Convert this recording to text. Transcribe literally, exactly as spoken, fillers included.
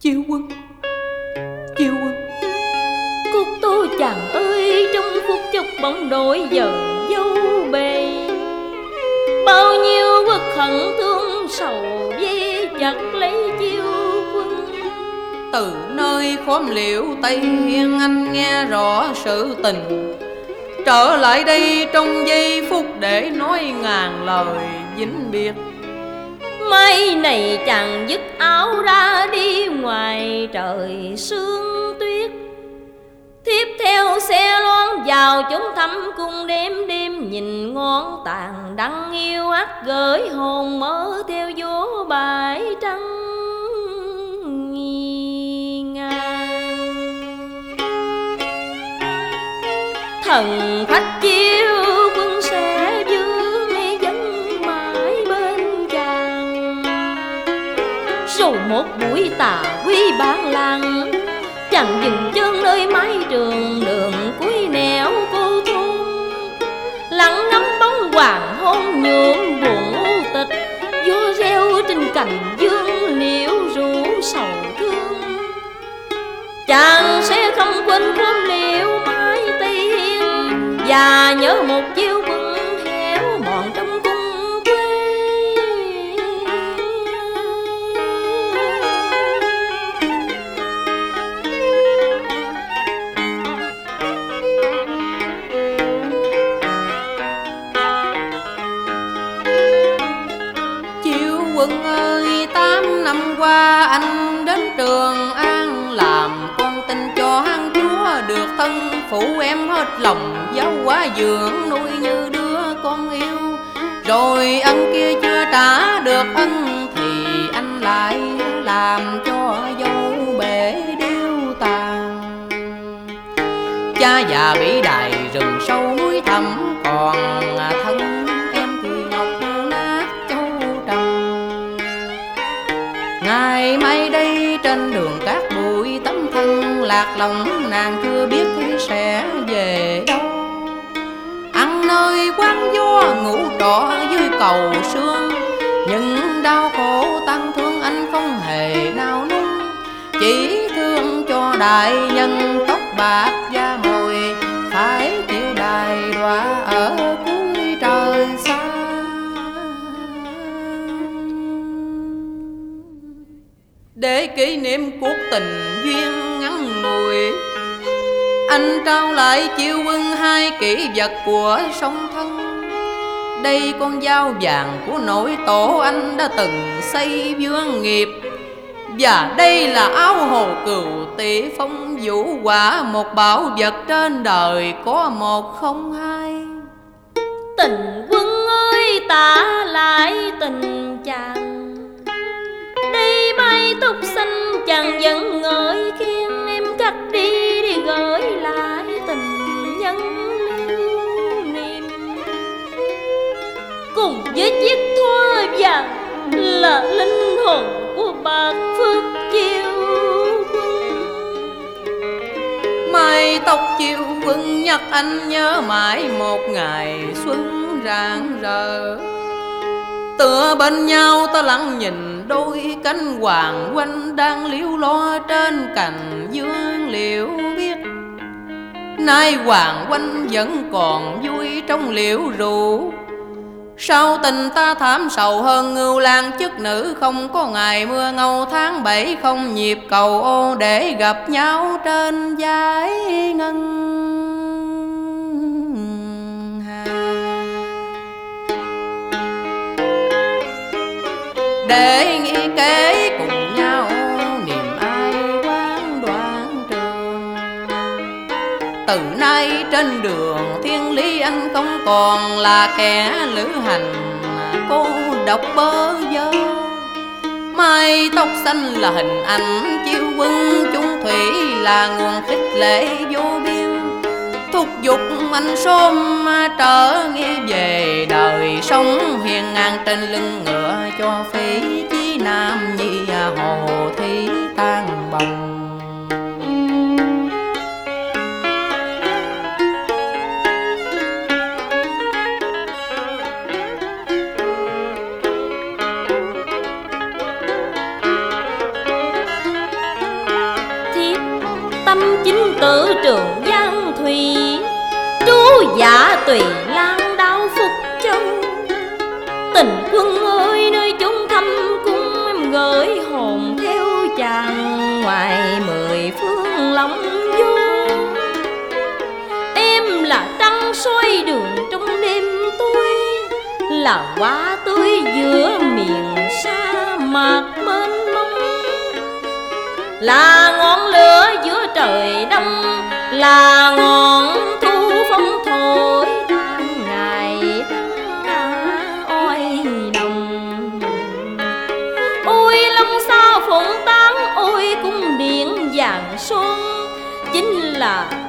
Chiêu Quân, Chiêu Quân. Cúc tô chàng ơi, trong phút chốc bỗng đổi dần dâu bề. Bao nhiêu quốc hận thương sầu dây chặt lấy Chiêu Quân. Từ nơi khóm liễu Tây Hiên anh nghe rõ sự tình, trở lại đây trong giây phút để nói ngàn lời vĩnh biệt. Mai này chàng dứt áo ra đi ngoài trời sương tuyết. Tiếp theo xe loan vào chốn thăm cung, đêm đêm nhìn ngón tàn đăng yêu ắt gửi hồn mơ theo gió bãi trăng nghi ngang. Thần phách Chiêu Quân sẽ vương dẫn mãi bên chàng. Rồi một buổi tà quy bản làng, chẳng dừng chân nơi mái trường đường cuối nẻo cô thôn. Lặng ngắm bóng hoàng hôn nhuộm buồn u tịch, gió reo trên cành dương liễu rủ sầu thương. Chàng sẽ không quên khóm liễu mái Tây Hiên, và nhớ một Chiêu Quân héo mòn trong cung quê. Chiêu Quân ơi, tám năm qua anh đến Trường An làm con tin cho hắn chúa, được thân phụ em hết lòng, giáo hóa dưỡng nuôi như đứa con yêu. Rồi ân kia chưa trả được ân thì anh lại làm cho dâu bể điêu tàn. Cha già bị đày rừng sâu núi thẳm, còn thân em thì ngọc nát châu trầm. Ngày mai đây trên đường cát bụi tấm thân lạc lòng, nàng chưa biết khi sẽ về đâu. Ăn nơi quán gió ngủ trọ dưới cầu sương, nhưng đau khổ tăng thương anh không hề nao núng. Chỉ thương cho đại nhân tóc bạc da mồi, phải chịu đài đọa ở cuối trời xa. Để kỷ niệm cuộc tình duyên ngắn ngủi, anh trao lại Chiêu Quân hai kỷ vật của song thân. Đây con dao vàng của nội tổ anh đã từng xây vương nghiệp, và đây là áo hồ cừu tỷ phong vũ quả, một bảo vật trên đời có một không hai. Tình Quân ơi, tả lại tình chàng, đây mai túc xanh chàng vẫn ngợi khen. Em cắt đi đi gửi lại tình nhân lưu niệm, cùng với chiếc thoa vàng là linh hồn của bạc phước Chiêu Quân. Mai tóc Chiêu Quân nhắc anh nhớ mãi một ngày xuân rạng rỡ. Tựa bên nhau ta lặng nhìn đôi cánh hoàng huynh đang liễu lo trên cành dương liễu biếc. Nay hoàng huynh vẫn còn vui trong liễu rượu, sao tình ta thảm sầu hơn ngưu lang chức nữ. Không có ngày mưa ngâu tháng bảy, không nhịp cầu ô để gặp nhau trên dải ngân hà. Để nghĩ kế cùng nhau niềm ai quán đoạn trường. Từ nay trên đường thiên lý anh không còn là kẻ lữ hành cô độc bơ vơ. Mai tóc xanh là hình ảnh Chiêu Quân, chung thủy là nguồn khích lệ vô biên. Thúc giục anh sớm trở nghe về đời sống hiền ngang trên lưng ngựa, cho phí chí nam nhi hồ thí tan bồng. tâm chính tự trường giang thủy, trú dạ tùy lan đau phúc châu. Tình quân ơi nơi chốn thâm cung, em gửi hồn theo chàng ngoài mười phương lòng du. Em là trăng soi đường trong đêm tối, là hoa tươi giữa miền sa mạc mênh mông, là ngọn lửa giữa trời đông, là ngọn thu phong thổi tan ngày tháng oi đồng. Ôi long sao phụng tán, ôi cung điện vàng son, chính là